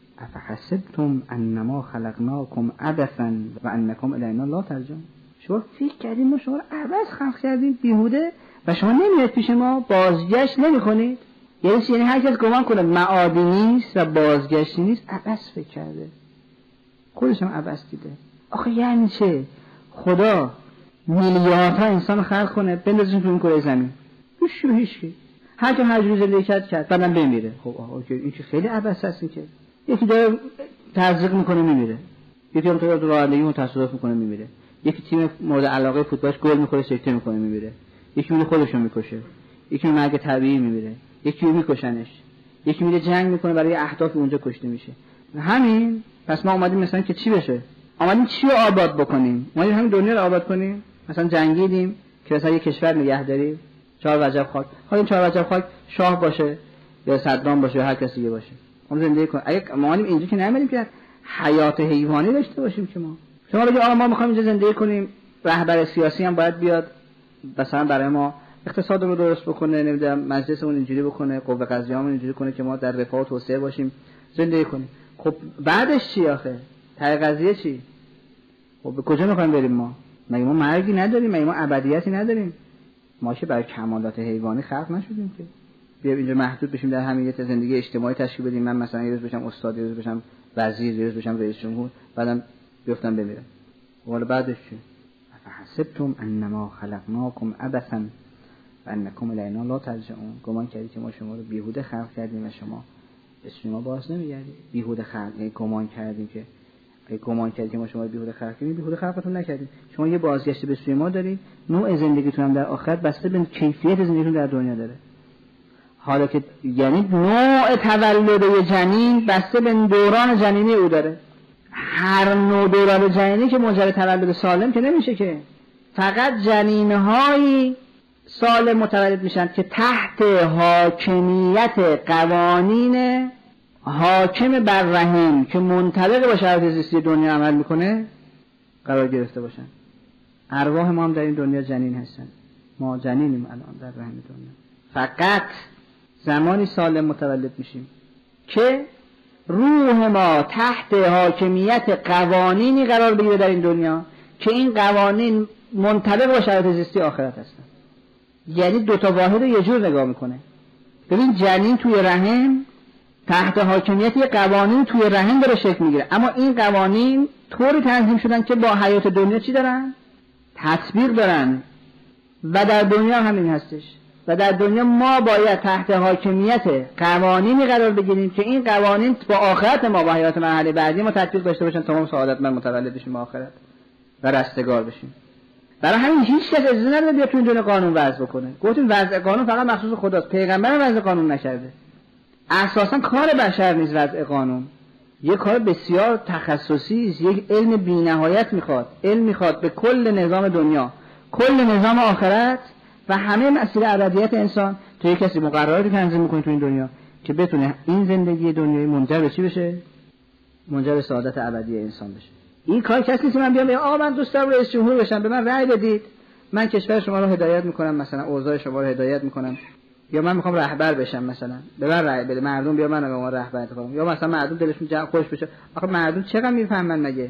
افحسبتم انما خلقناکم عبثا و انکم الینا لا ترجعون. شما فکر کردین ما شما رو عبث خلق کردیم، بیهوده، و شما نمیاد پیش ما بازگشت نمی‌کنید؟ یعنی هر کس گمان کنه معادی نیست و بازگشتی نیست، عبث فکر کرده، خودش هم عبث دیده. آخه یعنی چه؟ خدا میلیاردها انسان خلق کنه بندازشون تو این کره زمین، هیچکی هر کی هر جوری زندگی کرد بعدم بمیره. خب این که خیلی عبث است. که یکی داره تزریق میکنه میمیره، یکی هم تو رانندگی متصادف میکنه میمیره، یکی تیم مورد علاقه فوتبالش گل میخوره سکته میکنه میمیره، یکی میره خودشو میکشه، یکی مرگ طبیعی میمیره، یکی میکشنش، یکی میره جنگ میکنه برای اهداف اونجا کشته میشه. همین. پس ما اومدیم مثلا که چی بشه؟ اومدیم چی رو آباد بکنیم؟ اومدیم همین دنیا رو آباد کنیم. مثلا جنگیدیم که مثلا یه کشور نگه داریم، 4 وجب خاک، حالا 4 وجب خاک شاه باشه یا صدام باشه یا هر کسی دیگه باشه، ما زندگی کنیم. اگه ما اینجوری که نمی‌ریم که حیات حیوانی داشته باشیم که شما بگید آقا ما می‌خوایم اینجا زندگی کنیم، رهبر سیاسی هم باید بیاد مثلا برای ما اقتصاد رو درست بکنه، نمیدونم مجلسمون اینجوری بکنه، قوه قضاییه‌مون اینجوری کنه که ما در رفاه و توسعه باشیم، زندگی کنیم. خب بعدش چی آخه؟ ته قضیه چی؟ خب به کجا می‌خوایم بریم ما؟ مگه ما مرگی نداریم؟ مگه ما ابدیتی نداریم؟ ما که برای کمالات حیوانی خلق نشدیم که بیایم اینجا محدود بشیم در همین یه زندگی اجتماعی تشکیل بدیم. من مثلا یه روز بشم استاد، یه روز بشم وزیر، یه روز بشم رئیس جمهور، بعدم بیفتم بمیرم. ولی بعدش چی؟ افحسبتم انما خلقناکم عبثا و انکم الینا لا ترجعون. گمان کردید که ما شما رو بیهوده خلق کردیم و شما به شما باز نمیگردید. بیهوده خلق، گمان کردیم که ما شما رو بیهوده خلق کردیم، بیهوده خلقتون نکردیم. شما یه بازگشت به سوی ما دارید. نوع زندگیتون هم در آخرت بسته به کیفیت زندگیتون در دنیا داره. حالا که یعنی نوع تولد جنین بسته به دوران جنینی او داره. هر نوع دوران جنینی که منجر تولد سالم که نمیشه، که فقط جنین‌های سالم متولد میشن که تحت حاکمیت قوانین حاکم بر رحم که منطبق با شرایط زیستی دنیا عمل میکنه قرار گرفته باشن. ارواح ما هم در این دنیا جنین هستن. ما جنینیم الان در رحم دنیا. فقط زمانی سالم متولد میشیم که روح ما تحت حاکمیت قوانینی قرار بگیره در این دنیا که این قوانین منطبق با شرایط زیستی آخرت هستن. یعنی دوتا واحد رو یه جور نگاه میکنه. ببین جنین توی رحم تحت حاکمیت یه قوانین توی رحم داره شکل میگیره، اما این قوانین طوری تنظیم شدن که با حیات دنیا چی دارن؟ تطبیق دارن. و در دنیا همین هستش. و در دنیا ما باید تحت حاکمیت قوانینی قرار بگیریم که این قوانین با آخرت ما، با حیات مرحله بعدی ما تطبیق داشته باشن تا ما سعادتمند متولد بشیم آخرت و رستگار بشیم. برای همین هیچ کس اجازه نداره بیاد تو این دنیا قانون وضع بکنه. گفتیم وضع قانون فقط مخصوص خداست. پیغمبر وضع قانون نکرده. اساسا کار بشر نیست وضع قانون. یک کار بسیار تخصصی است، یک علم بی‌نهایت میخواد. علم میخواد به کل نظام دنیا، کل نظام آخرت و همه مسیر ابدیت انسان. تو یک کسی مقرراتی تنظیم میکنه تو این دنیا که بتونه این زندگی دنیایی منجر به چی بشه؟ منجر به سعادت ابدی انسان بشه. این کار کسی نیست من بیام بگم آقا من دوست دارم رئیس جمهور بشم، به من رأی بدید، من کشور شما رو هدایت میکنم، مثلا اوضاع شما رو هدایت میکنم، یا من میخوام رهبر بشم، مثلا به من رأی بده، مردم بیا منو به ما رهبر انتخاب، یا مثلا مردم دلشون خوش بشه. آخه مردم چقدر میفهمن مگه؟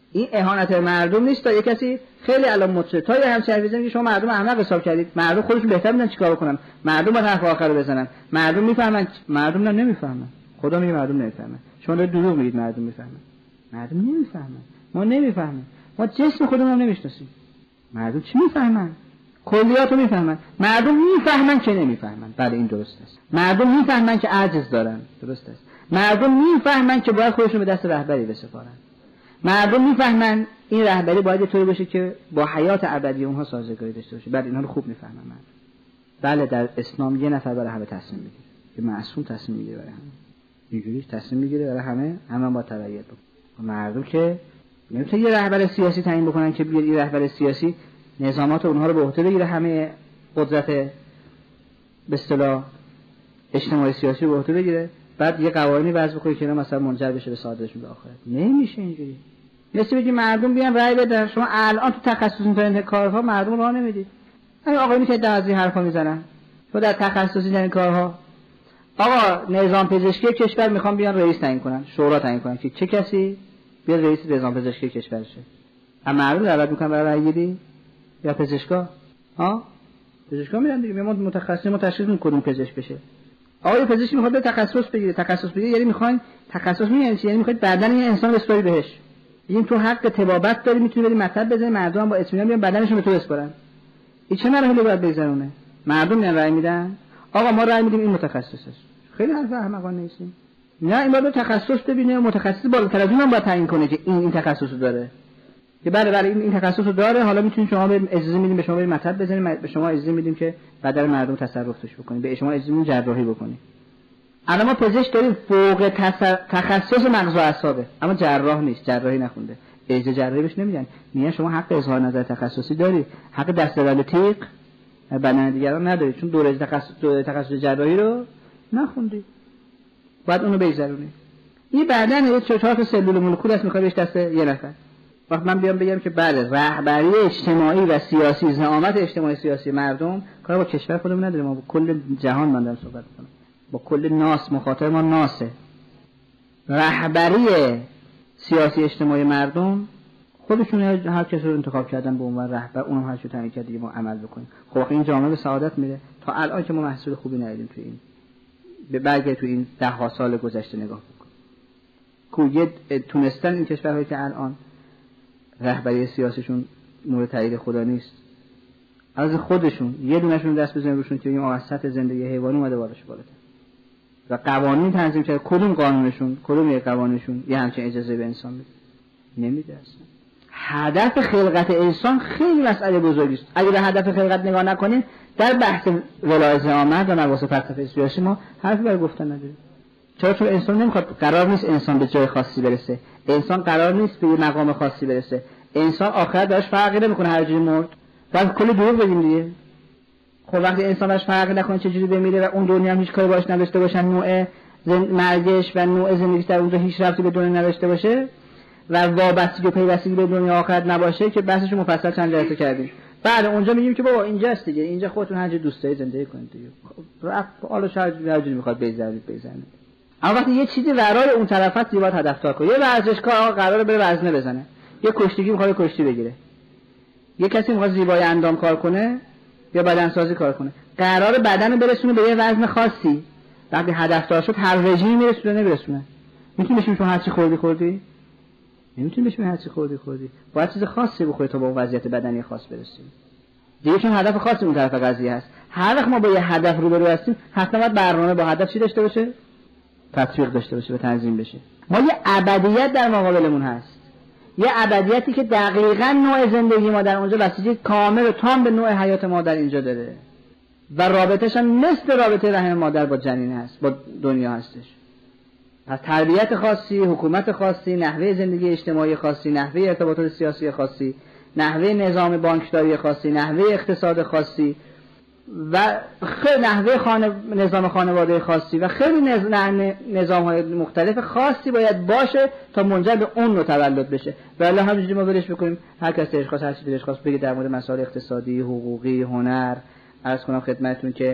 این اهانت مردم نیست تا یک کسی خیلی الان مطرح تا یه همچین حرفی میگه شما مردم احمق حساب کردید، مردم خودشون بهتر میدونن چیکار کنن، مردم با حرف آخر رو بزنن، مردم میفهمن، مردم نمیفهمن. خدا میگه مردم نمیفهمن. شما دارید دروغ میگید مردم میفهمن. مردم نمیفهمن. ما نمیفهمیم. ما جسم خودمون رو نمیشناسیم. مردم چی میفهمن؟ کلیاتو میفهمن. مردم میفهمن که نمیفهمن. بله این درست است. مردم میفهمن که عجز دارن. درست است. مردم میفهمن که باید خودشون به دست رهبری بسپارن. مردم میفهمن این رهبری باید طوری باشه که با حیات ابدی اونها سازگاری داشته باشه. بله اینها رو خوب میفهمن مردم. بله در اسلام یه نفر برای همه تصمیم میگیره. یه معصوم تصمیم میگیره برای همه. اینجوری تصمیم میگیره برای همه با تبعیت بکنن. مردم که نمیتونه یه رهبر سیاسی تعیین بکنن که بیاد این رهبر سیاسی نظامات اونها رو به عهده بگیره، همه قدرت به اصطلاح اجتماعی سیاسی به عهده بگیره، بعد یه قوانینی وضع بکنه که مثلا منجر بشه به سعادتشون به آخرت. نمیشه اینجوری. مثل بگی مردم بیان رأی بدن. شما الان تو تخصصی ترین کارها مردم راه نمیدید. همین آقایونی که در از این حرفا میزنن تو در تخصصی ترین کارها آقا نظام پزشکی کشور میخوام بیان رئیس تعیین کنن، شورا تعیین کنن که چه کسی بیاد رئیس نظام پزشکی کشور شه. اما مردم دعوت میکنن برای رأی گیری یا پزشکا؟ پزشکا میرن دیگه، ما متخصص تشخیص میدیم کدوم پزشک بشه. آقا پزشکی میخواد به تخصص بگیره، یعنی میخواین تخصص میگن یعنی میخواید بدن این انسان بسپاری بهش. این تو حق طبابت داری، میتونی بری مطلب بزنی مردم با اطمینان بیان بدنشون به تو بسپارن. این چه مرحله باید بگذرونه؟ مردم میان رأی میدن. آقا ما رأی میدیم این متخصص است. خیلی حرف احمقانه نیست. نه این باید تخصص ببینه، متخصص بالاتر از اونم باید تعیین کنه که این تخصص رو داره. که بله این تخصص رو داره، حالا میتونید شما به اجازه میدیم به شما برید مطلب بزنید، به شما اجازه میدیم که بدن مردم تصرف توش بکنید، به شما اجازه میدیم جراحی بکنید. الان ما پزشک داریم فوق تخصص مغز و اعصابه، اما جراح نیست، جراحی نخونده، اجازه جراحی بهش نمیدن. میگن شما حق اظهار نظر تخصصی داری، حق دست زدن تیغ بدن دیگران نداری، چون دوره تخصص جراحی رو نخوندی، باید اونو بگذرونی. این بدن یه 4 تا سلول مولکول است، میخواد بهش دست یه نفر. وقت من بیام بگم که بله رهبری اجتماعی و سیاسی، زعامت اجتماعی سیاسی مردم کار با کشور خودمون نداره، ما با کل جهان من دارم صحبت میکنم، با کل ناس، مخاطب ما ناسه. رهبری سیاسی اجتماعی مردم خودشون هر کسی رو انتخاب کردن به عنوان رهبر، اونم هر چی تعیین کرد دیگه ما عمل بکنیم. خب این جامعه به سعادت میره. تا الان که ما محصول خوبی ندیدیم تو این، به برگه تو این 10 سال گذشته نگاه بکن که تونستن این کشورهایی که الان رهبری سیاسیشون مورد تایید خدا نیست، از خودشون یه دونهشون دست بزنن روشون که این سطح زندگی حیوانی اومده بالاتر و قوانین تنظیم کرده. کدوم قانونشون، کدوم یک قوانینشون یه همچین اجازه به انسان میده؟ نمیده اصلا. هدف خلقت انسان خیلی مسئله بزرگی است. اگه به هدف خلقت نگاه نکنیم در بحث ولایت زعامت و مباحث فلسفه سیاسی ما حرفی برای گفتن نداریم. چون انسان نمیخواد، قرار نیست انسان به جای خاصی برسه، انسان قرار نیست به یه مقام خاصی برسه، انسان آخرت داشت فرقی نمیکنه هر جوری مرد. بعد کلی دروغ بگیم دیگه. خب وقتی انسان داشت فرقی نکنه چه جوری بمیره و اون دنیا هم هیچ کاری باش نداشته باشن، نوع مرگش و نوع زندگیش در اونجا هیچ ربطی به دنیا نداشته باشه و وابستگی و پیوستگی به دنیا آخرت نباشه که بحثش مفصل چند جلسه کردیم. بعد اونجا میگیم که بابا اینجاست دیگه، اینجا خودتون هر جور دوست دارید زندگی کنید دیگه. حالا هر جوری میخواد بگذرید. اما وقتی یه چیزی ورای اون طرف هست باید هدفدار کنه. یه ورزشکار قراره بره وزنه بزنه، یه کشتیگی میخواد کشتی بگیره، یه کسی میخواد زیبای اندام کار کنه یا بدنسازی کار کنه، قراره بدنو برسونه به یه وزن خاصی. وقتی هدفدار شد هر رژیمی میرسونه نمیرسونه. میتونی بشین هر چی خوردی؟ نمیتونی بشین هر چی خوردی. باید چیز خاصی بخوری تا به اون وضعیت بدنی خاص برسی. دیگه چون هدف خاصی اون طرف قضیه هست. هر وقت ما با یه هدف روبرو هستیم حتما باید برنامه با هدف چی داشته باشه؟ تطبیق داشته باشه و تنظیم بشه. ما یه ابدیت در مقابلمون هست، یه ابدیتی که دقیقاً نوع زندگی ما در اونجا بستگی کامل و تام به نوع حیات ما در اینجا داره و رابطه‌ش هم مثل رابطه رحم مادر با جنین هست، با دنیا هستش. از تربیت خاصی، حکومت خاصی، نحوه زندگی اجتماعی خاصی، نحوه ارتباطات سیاسی خاصی، نحوه نظام بانکداری خاصی، نحوه اقتصاد خاصی و خیلی نحوه نظام خانواده خاصی و خیلی نظام‌های مختلف خاصی باید باشه تا منجر به اون نوع تولد بشه. ولی همینجوری ما برش بکنیم هر کسی هر چیزی دلش خواست بگه در مورد مسائل اقتصادی، حقوقی، هنر. عرض کنم خدمتتون که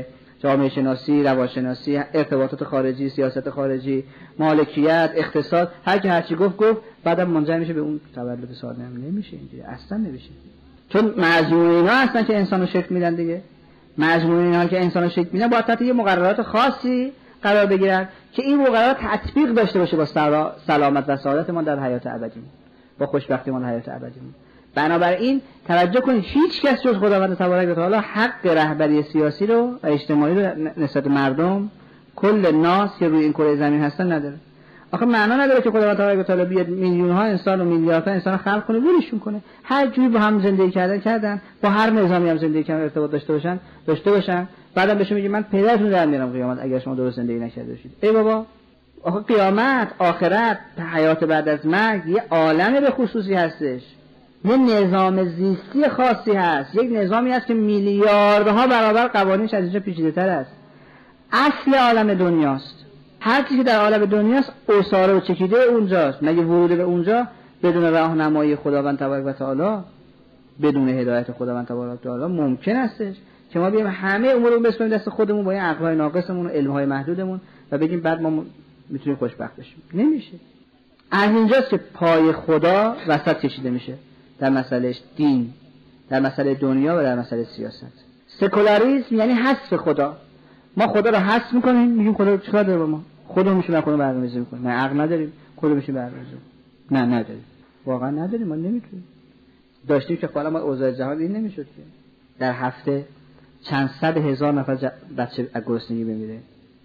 جامعه شناسی، روانشناسی، ارتباطات خارجی، سیاست خارجی، مالکیت، اقتصاد، هر چی گفت بعدم منجر میشه به اون تولد سالم. نمیشه اینجوری، اصلا نمیشه. چون مجموعه اینا هستن که انسانو شکل میدن دیگه. مجموعه اینا که انسانو شکل میدن باید تحت یه مقررات خاصی قرار بگیرن که این مقررات تطبیق داشته باشه با سلامت و سعادت ما در حیات ابدی، با خوشبختی ما در حیات ابدی. بنابراین توجه کنید هیچ کس جز خداوند تبارک و تعالی حق رهبری سیاسی رو و اجتماعی رو نسبت مردم کل ناس که روی این کره زمین هستن نداره. آخه معنا نداره که خداوند تبارک و تعالی بیاد میلیون ها انسان و میلیاردها انسان خلق کنه ولشون کنه. هر جوری با هم زندگی کردن با هر نظامی هم زندگی کردن ارتباط داشته باشن بعدم بهشون میگه من پدرتون در میارم قیامت اگر شما درست زندگی نکرده باشید. ای بابا آخه قیامت، آخرت، حیات بعد از مرگ یه عالمه به خصوصی هستش. یه نظام زیستی خاصی هست، یک نظامی هست که میلیاردها برابر قوانینش از اینجا پیچیده‌تر است. اصل عالم دنیاست. هر چیزی که در عالم دنیاست اوصاره و چکیده اونجاست. مگه ورود به اونجا بدون راهنمایی خداوند تبارک و تعالی، بدون هدایت خداوند تبارک و تعالی ممکن استش که ما بیایم همه امور رو بسپاریم دست خودمون با این عقل‌های ناقصمون و علم‌های محدودمون و بگیم بعد ما میتونیم خوشبخت بشیم؟ نمیشه. از اینجاست که پای خدا وسط کشیده میشه در مسئله دین، در مسئله دنیا و در مسئله سیاست. سکولاریسم یعنی حذف خدا. ما خدا رو حذف میکنیم، میگیم خدا چیکار داره با ما؟ خودمون میشه خودمون برنامه‌ریزی میکنیم. نه عقل نداریم، خودمون میشه برنامه‌ریزی. نه نداریم. واقعا نداریم، ما نمیتونیم. داشتیم که حالا ما اوضاع جهان این نمیشد که در هفته چند صد هزار نفر بچه از گرسنگی بمیره.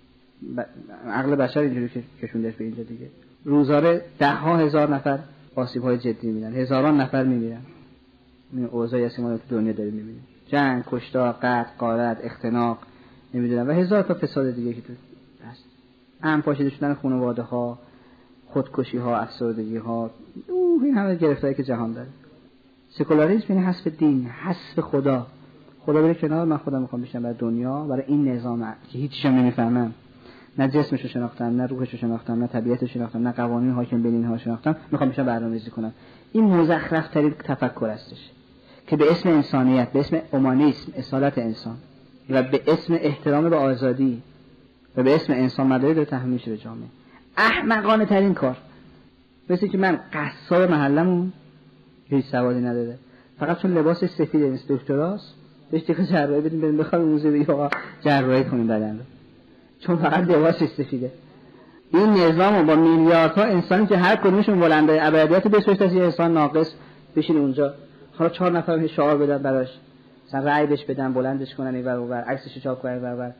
عقل بشر اینجوری کشوندش به اینجا دیگه. روزانه ده ها هزار نفر آسیب‌های جدی می‌بینن، هزاران نفر می‌میرن. این اوضاعی است که ما تو دنیا داریم می‌بینیم. جنگ، کشتار، قتل، غارت، اختناق، نمی‌دونم و هزار تا فساد دیگه که تو هست. هم پاشیده شدن خانواده‌ها، خودکشی‌ها، افسردگی‌ها، این همه گرفتاری که جهان داره. سکولاریسم یعنی حذف دین، حذف خدا. خدا بره کنار، من خودم می‌خوام بشم برای دنیا، برای این نظام که هیچ چیزی نمی‌فهمم. نه جسمشو شناختم، نه روحشو شناختم، نه طبیعتشو شناختم، نه قوانین حاکم بر اینها شناختم، میخوام بشم برنامه‌ریزی کنم. این مزخرف ترین تفکر هستش که به اسم انسانیت، به اسم اومانیسم، اصالت انسان و به اسم احترام به آزادی و به اسم انسان مداری داره تحمیل میشه به جامعه. احمقانه ترین کار. مثل که من قصاب محلمون هیچ سوادی نداره، فقط چون لباس سفیده مثل دکتراست بهش دیگه جراحی بدیم بریم بخوام موزه بگیم آقا جراحی کنیم بدن رو، چون فقط لباس سفیده. این نظام با میلیاردها انسانی که هر کدومشون بلنده ابدیت بسوشت از یه انسان ناقص بشین اونجا، حالا 4 نفر شعار بدن براش، مثلا رأی بهش بدن، بلندش کنن اینور اونور، عکسش چاپ کنن اینور.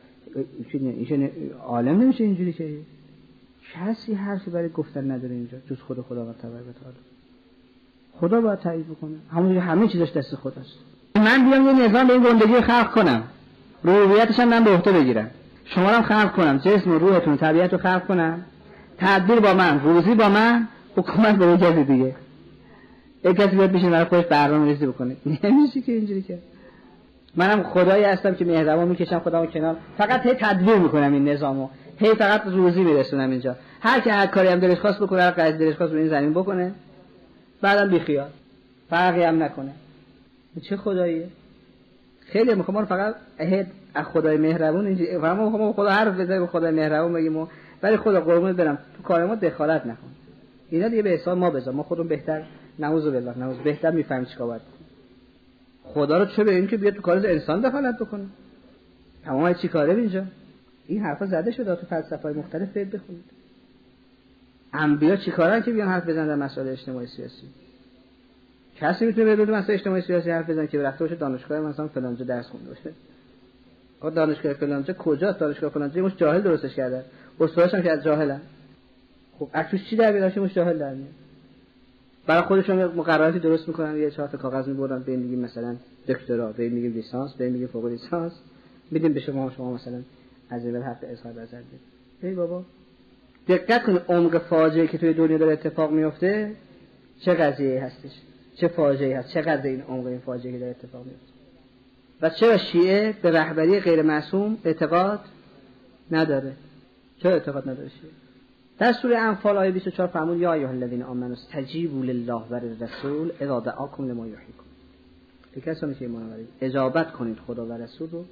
این عالم نمیشه اینجوری که کسی حرفی برای گفتن نداره اینجا جز خود خداوند تبارک و تعالی. خدا باید تعیین بکنه، همه چیزش دست خداست. من بیام یه نظام به این گندگی خلق کنم، ربوبیتش هم من به عهده بگیرم، شما رو خلق کنم، جسم و روحتون و طبیعت رو خلق کنم، تدبیر با من، روزی با من، حکومت با کسی دیگه. یک کسی بیاد بشین برای خودش برنامه‌ریزی بکنه، نمیشه که اینجوری که منم خدایی هستم که مهربان میکشم خودمو کنار، فقط هی تدبیر میکنم این نظامو، هی فقط روزی میرسونم اینجا، هر کی هر کاری هم دلش خواست بکنه، هر قضیه دلش خواست رو این زمین بکنه، بعدم بی خیال فرقی هم نکنه. چه خداییه؟ خیلی میخوام ما فقط از خدای مهربون اینجوری ما خدا حرف بزنیم، خدای مهربون بگیم، ولی خدا قربونت برم تو کار ما دخالت نکن. اینا دیگه به حساب ما بذار، ما خودمون بهتر نعوذ بالله بهتر میفهمیم چیکار باید. خدا رو چه به این که بیاد تو کار انسان دخالت بکنه؟ تمام چی کاره اینجا؟ این حرفا زده شده تو فلسفه‌های مختلف بخونید. انبیا چیکارن که بیان حرف بزنن در مسائل اجتماعی سیاسی؟ کسی میتونه به مسائل اجتماعی سیاسی حرف بزنه که رفته باشه دانشگاه مثلا فلانجا درس خونده باشه؟ آقا دانشگاه فلانجا کجاست؟ دانشگاه فلانجا مش جاهل درستش کرده، استادش هم که از جاهلن. خب اکچوش چی در بیارشه مش جاهل در میاد. برای خودشون مقرراتی درست میکنن، یه 4 تا کاغذ میبرن، به این میگیم مثلا دکترا، به این میگیم لیسانس، به این میگیم فوق لیسانس، میدیم به شما مثلا از این حرف اظهار نظر بدید. ای بابا دقت کن عمق فاجعه‌ای که توی دنیا داره اتفاق میفته چه قضیه هستش، چه فاجعه‌ای هست، چقدر این عمق این فاجعه‌ای داره اتفاق میفته. و چرا شیعه به رهبری غیر معصوم اعتقاد نداره؟ چرا اعتقاد نداره شیعه؟ در سوره انفال آیه 24 فرمود یا ایها الذین آمنوا استجیبوا لله و للرسول اذا دعاکم لما یحییکم. به کسانی که ایمان آورید اجابت کنید خدا و رسول رو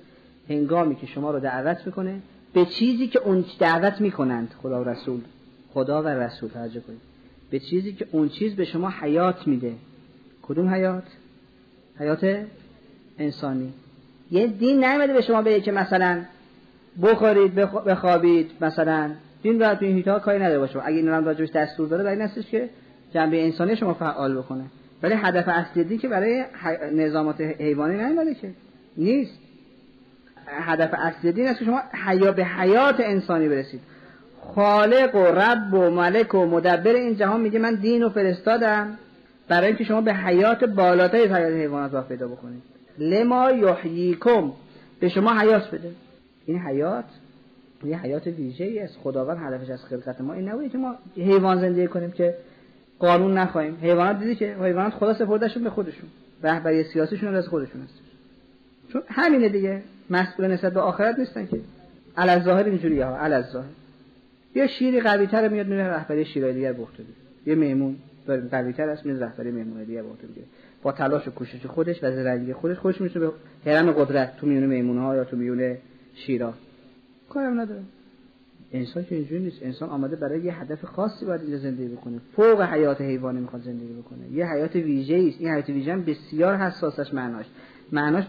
هنگامی که شما رو دعوت میکنه به چیزی که اون دعوت میکنند خدا و رسول توجه کنید، به چیزی که اون چیز به شما حیات میده. کدوم حیات؟ حیات انسانی. یه دین نیامده به شما بگه که مثلا بخورید بخوابید، مثلا دین باید این هیتا کاری نداره باشه. اگه این رو راجبش دستور داره برای این هستش که جنبه انسانی شما فعال بکنه، ولی هدف اصلی دین که برای نظامات حیوانی نیامده که نیست. هدف اصلی دین است که شما به حیات انسانی برسید. خالق و رب و ملک و مدبر این جهان میگه من دین رو فرستادم برای اینکه شما به حیات بالاتر از حیات حیوانات راه پیدا بکنید. لما یحییکم، به شما حیات بده. این حیات یه حیات ویژه‌ای است. خداوند هدفش از خلقت ما این نبوده که ما حیوان زندگی کنیم که قانون نخواهیم. حیوانات دیدی که حیوانات خدا سپردهشون به خودشون، رهبری سیاسیشون از خودشون است. چون همینه دیگه، مسئول نسبت به آخرت نیستن که. علی ظاهر اینجوریه ها، علی ظاهر. یه شیری قوی‌تر میاد میره رهبری شیرای دیگر به عهده میگیره. یه میمون داریم قوی‌تر است میاد رهبری میمون دیگر به عهده میگیره. با تلاش و کوشش خودش و زرنگی خودش میشه به هرم قدرت تو میون میمون‌ها یا تو میون شیرا. کارم نداره. انسان که اینجوری نیست. انسان آمده برای یه هدف خاصی باید اینجا زندگی بکنه. فوق حیات حیوانی میخواد زندگی بکنه. یه حیات ویژه‌ای است. این حیات ویژه بسیار حساسش معناش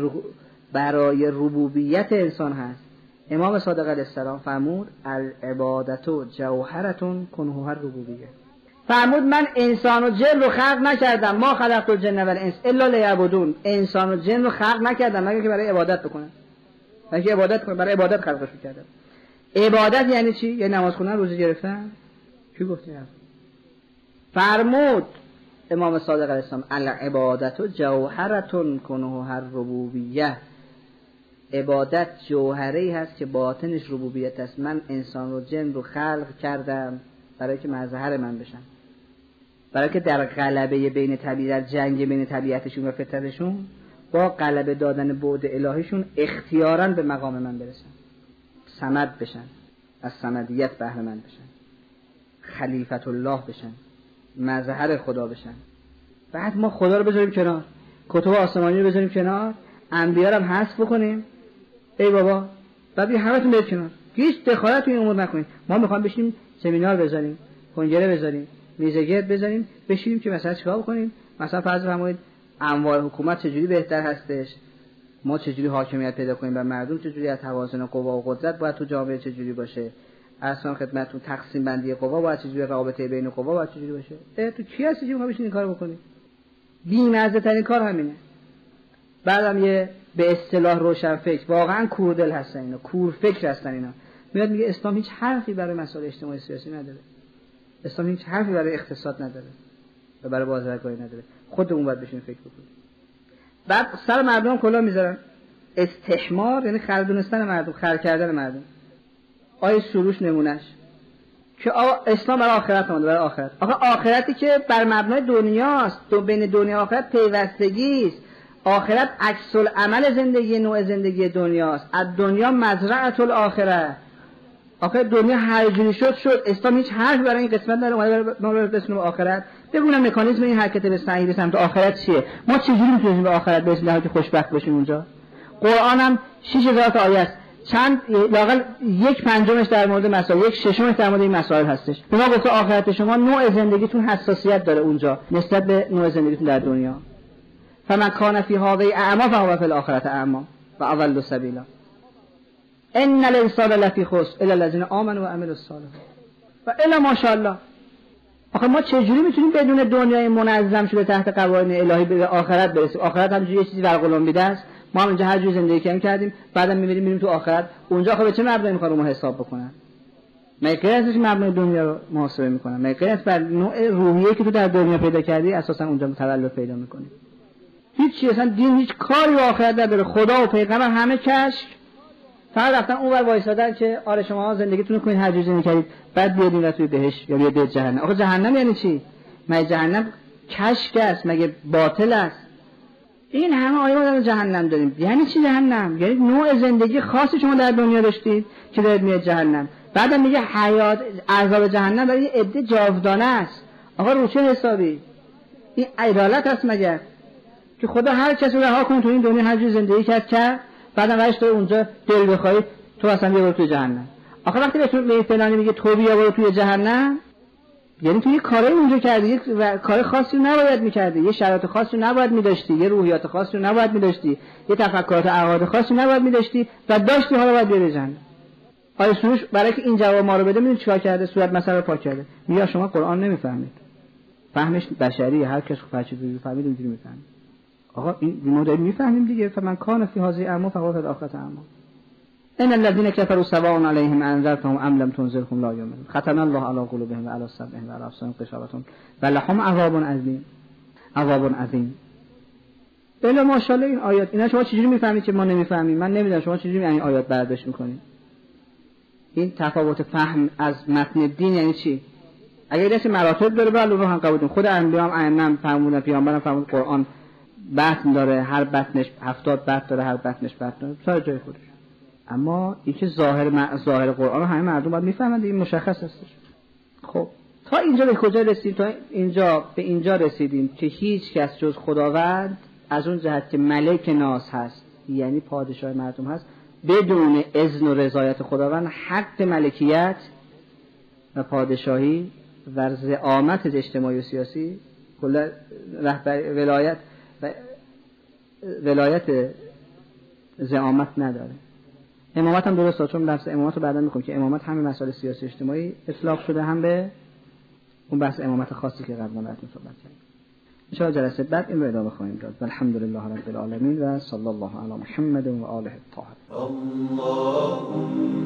برای ربوبیت انسان هست. امام صادق علیه السلام فرمود العبادت جوهرتون کنهوها ربوبیه. فرمود من انسان و جن رو خلق نکردم، ما خلقت الجن و الانس الا لیعبدون. انسان و جن رو خلق نکردم مگر که برای عبادت بکنن. برای عبادت خلقش کردم. عبادت یعنی چی؟ یعنی نماز خوندن، روزه گرفتن. کی گفته؟ فرمود امام صادق علیه السلام العبادت جوهرتون کنهوها ربوبیه. عبادت جوهری هست که باطنش ربوبیت است. من انسان و جن رو خلق کردم برای که مظهر من بشن، برای که در غلبه بین طبیعت، جنگ بین طبیعتشون و فطرتشون با غلبه دادن بعد الهیشون اختیاراً به مقام من برسن، صمد بشن، از صمدیت بهره مند بشن، خلیفت الله بشن، مظهر خدا بشن. بعد ما خدا رو بذاریم کنار، کتب آسمانی رو بذاریم کنار، انبیا رو هم حذف بکنیم. ای بابا بعد همتون برید کنار، هیچ دخالت توی این امور نکنید. ما میخوام بشینیم سمینار بذاریم، کنگره بذاریم، میزه گرد بذاریم، بشینیم که مثلا چیکار بکنیم. مثلا فرض فرمایید انواع حکومت چجوری بهتر هستش، ما چجوری حاکمیت پیدا کنیم بر مردم، چجوری از توازن قوا و قدرت باید تو جامعه چجوری باشه، اصلا خدمتتون تقسیم بندی قوا باید چجوری، رابطه بین قوا باید چجوری باشه. تو کی هستی که میخوای بشین این کارو بکنی؟ بی‌مزه ترین کار همینه. بعدم یه به اصطلاح روشن فکر، واقعا کوردل هستن اینا، کور فکر هستن اینا، میاد میگه اسلام هیچ حرفی برای مسائل اجتماعی سیاسی نداره، اسلام هیچ حرفی برای اقتصاد نداره و برای بازرگانی نداره. خودمون باید بشین فکر بکنیم. بعد سر مردم کلا میذارن. استحمار یعنی خردونستن مردم، خر کردن مردم. آیه سروش نمونش که اسلام برای آخرت اومده، برای آخرت. آخرتی که بر مبنای دنیاست، بین دنیا و آخرت پیوستگی است. آخرت عکس العمل زندگی، نوع زندگی دنیاست. از دنیا مزرعه الاخره. آخر دنیا هر جوری شد. اسلام هیچ حرفی برای این قسمت نداره. ما رو برسونیم به آخرت. ببینم مکانیزم این حرکت به صحیح به سمت آخرت چیه؟ ما چجوری میتونیم به آخرت برسیم در حالی که خوشبخت باشیم اونجا؟ قرآن هم 6000 تا آیه است. چند لااقل 1/5 در مورد مسائل، 1/6 در مورد این مسائل هستش. به ما گفته آخرت شما نوع زندگیتون حساسیت داره اونجا نسبت به نوع زندگیتون در دنیا. فمن کان فی هذه اعما فهو فی الاخره اعما و اضل سبیلا. ان الانسان لفی خسر الا الذين آمنوا و عملوا الصالحات و الا ماشاءالله. آخه ما چجوری میتونیم بدون دنیای منظم شده تحت قوانین الهی به آخرت برسیم؟ آخرت همونجوری یه چیزی ورقلمبیده است. ما اونجا هر جور زندگی کردیم، بعدم میریم تو آخرت. اونجا خب به چه مبنایی میخواد ما حساب بکنن؟ مگه ازش مبنای دنیا رو محاسبه میکنن؟ مگه از بر نوع روحیه‌ای که تو در دنیا پیدا کردی اساسا اونجا تولد پیدا میکنی؟ هیچ اصلا دین هیچ کاری به آخرت نداره. خدا و پیغمبر همه کشف، فقط رفتن اونور وایسادن که آره شما زندگیتون رو کنید هر جور زندگی کردید، بعد بیاد این توی بهشت یا بیاد جهنم. آخه جهنم یعنی چی؟ مگه جهنم کشک است؟ مگه باطل است؟ این همه آیه ما در جهنم داریم. یعنی چی جهنم؟ یعنی نوع زندگی خاصی شما در دنیا داشتید که دارید میاد جهنم. بعدم میگه حیات عذاب جهنم برای عده جاودانه است. آقا رو چه حسابی؟ این عدالت است مگر؟ که خدا هر کسی رو رها کنه تو این دنیا هر جور زندگی کرد بعدم بعدش تو اونجا دل بخوای تو اصلا بیا برو توی جهنم. آخه وقتی به فلانی میگه تو بیا برو توی جهنم، یعنی تو یه کاری اونجا کردی، یه کار خاصی نباید میکردی، یه شرایط خاصی نباید میداشتی، یه روحیات خاصی نباید میداشتی، یه تفکرات عقاید خاصی نباید میداشتی و داشتی، حالا باید بری جهنم. آیه سروش برای که این جواب ما رو بده میدونی چیکار کرده؟ صورت مسئله رو پاک کرده. میگه شما قرآن نمیفهمید، فهمش بشری، هر کس هر چیزی میفهمید اونجوری میفهمید. آقا این ما داریم میفهمیم دیگه. فمن کان فی هذه اعما فهو فی الاخرة اعما. ان الذين كفروا سواء عليهم انذرتهم ام لم تنذرهم لا يؤمنون ختم الله على قلوبهم وعلى سمعهم وعلى ابصارهم غشاوة ولهم عذاب عظیم. عذاب عظیم. بله ماشاءالله این آیات اینا شما چجوری میفهمید که ما نمیفهمیم؟ من نمیدونم شما چجوری این آیات برداشت میکنید. این تفاوت فهم از متن دین یعنی چی؟ اگه دست مراتب داره بله رو هم قبول کنیم. خود انبیا هم ائمه فرمودن، پیامبرم فرمود قرآن بطن داره، هر بطنش 70 بطن داره، هر بطنش بطن داره، سر جای خودش. اما اینکه ظاهر قرآن رو همه مردم باید میفهمند، این مشخص هستش. خب تا اینجا به کجا رسیدیم؟ تا به اینجا رسیدیم که هیچ کس جز خداوند از اون جهت که ملک ناس هست، یعنی پادشاه مردم هست، بدون اذن و رضایت خداوند حق ملکیت و پادشاهی و زعامت اجتماعی و سیاسی، کلا ولایت زعامت نداره. امامت هم درسته، چون بحث امامت رو بعدا میکنم که امامت همه مسائل سیاسی اجتماعی اطلاق شده، هم به اون بحث امامت خاصی که قبلا براتون صحبت کردیم. ان شاء الله جلسه بعد این رو ادامه خواهیم داد. والحمدلله رب العالمین و صلی الله علی محمد و آله الطاهرین.